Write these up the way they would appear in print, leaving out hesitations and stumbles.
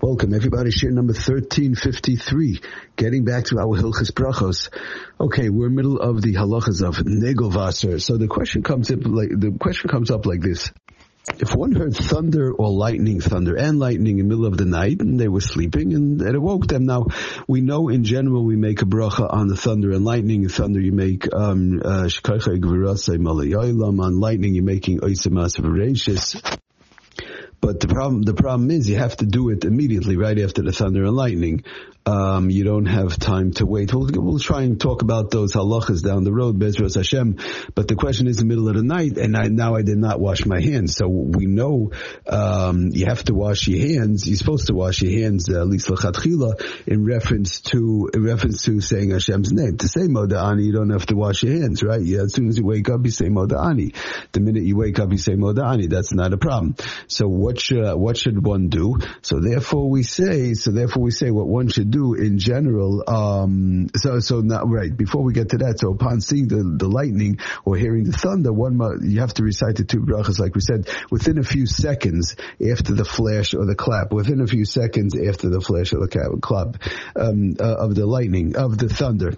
Welcome everybody, share number 1353, getting back to our Hilchos Brachos. Okay, we're in the middle of the halachas of Negelwasser. So the question comes up like this. If one heard thunder or lightning, thunder and lightning in the middle of the night, and they were sleeping, and it awoke them. Now, we know in general we make a bracha on the thunder and lightning. In thunder you make Shekaycha Gvirasei Malayolam. On lightning you're making Oisemas Veracious. But the problem is you have to do it immediately, right after the thunder and lightning. You don't have time to wait. We'll try and talk about those halachas down the road, Bezras Hashem. But the question is the middle of the night, and I did not wash my hands. So we know you have to wash your hands. You're supposed to wash your hands, at least l'chatchila, in reference to saying Hashem's name. To say Moda'ani, you don't have to wash your hands, right? Yeah, as soon as you wake up, you say Moda'ani. The minute you wake up, you say Moda'ani. That's not a problem. So what should one do? So therefore we say what one should do in general. So now, right, before we get to that, so upon seeing the lightning or hearing the thunder, you have to recite the two brachas, like we said, within a few seconds after the flash or the clap, within a few seconds after the flash or the clap, of the lightning, of the thunder,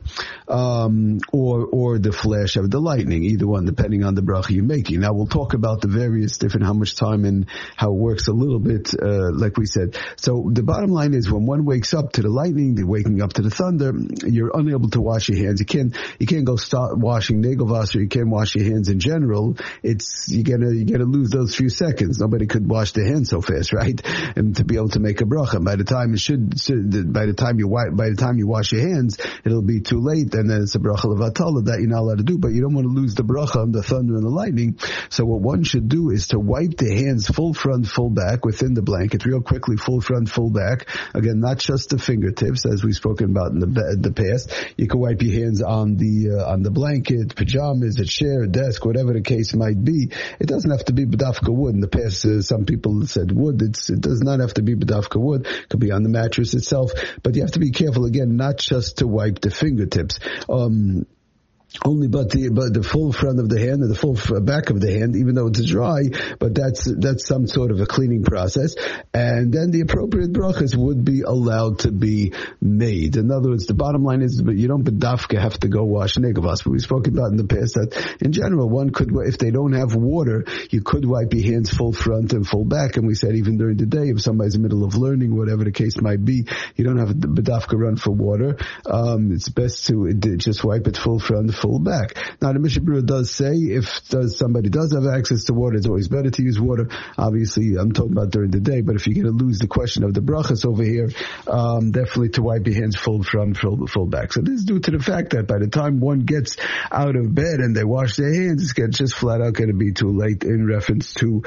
or the flash of the lightning, either one, depending on the bracha you're making. Now we'll talk about the various different, how much time and how it works a little bit, like we said. So the bottom line is, when one wakes up to the lightning, they're waking up to the thunder, you're unable to wash your hands. You can't go start washing Negelwasser. You can't wash your hands in general. You're gonna lose those few seconds. Nobody could wash their hands so fast, right? And to be able to make a bracha, by the time you wash your hands, it'll be too late, and then it's a bracha levatala that you're not allowed to do. But you don't want to lose the bracha on the thunder and the lightning. So what one should do is to wipe the hands full front, full back within the blanket, real quickly, full front, full back. Again, not just the fingertips, as we've spoken about in the past. You can wipe your hands on the blanket, pajamas, a chair, a desk, whatever the case might be. It doesn't have to be b'dafka wood. In the past, some people said wood. It does not have to be b'dafka wood. It could be on the mattress itself. But you have to be careful, again, not just to wipe the fingertips. Only but the full front of the hand and the full back of the hand, even though it's dry, but that's some sort of a cleaning process. And then the appropriate brachas would be allowed to be made. In other words, the bottom line is, but you don't b'dafka have to go wash Negelwasser. But we spoke about in the past that in general, one could, if they don't have water, you could wipe your hands full front and full back. And we said even during the day, if somebody's in the middle of learning, whatever the case might be, you don't have the b'dafka run for water. It's best to just wipe it full front, full back. Now the Mishnah Berurah does say if somebody does have access to water, it's always better to use water. Obviously, I'm talking about during the day, but if you're going to lose the question of the brachas over here, definitely to wipe your hands full front, full back. So this is due to the fact that by the time one gets out of bed and they wash their hands, it's just flat out going to be too late in reference to,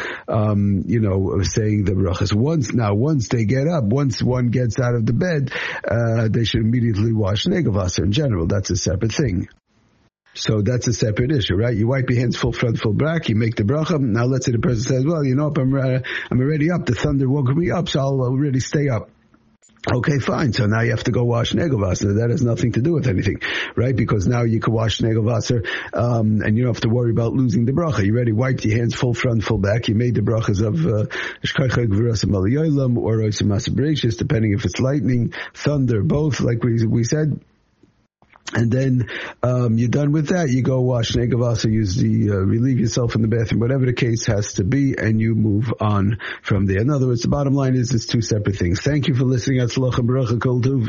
saying the brachas. Once they get up, once one gets out of the bed, they should immediately wash Negelwasser in general. That's a separate thing. So that's a separate issue, right? You wipe your hands full front, full back, you make the bracha. Now let's say the person says, well, I'm already up, the thunder woke me up, so I'll already stay up. Okay, fine. So now you have to go wash Negelwasser. That has nothing to do with anything, right? Because now you can wash Negelwasser, and you don't have to worry about losing the bracha. You already wiped your hands full front, full back. You made the brachas of Shekaycha Gvirasei Malayolam or Oisemas Veracious, depending if it's lightning, thunder, both, like we said. And then you're done with that. You go wash Negelwasser, relieve yourself in the bathroom, whatever the case has to be, and you move on from there. In other words, the bottom line is it's two separate things. Thank you for listening. Atzlacha B'racha Kol Tov.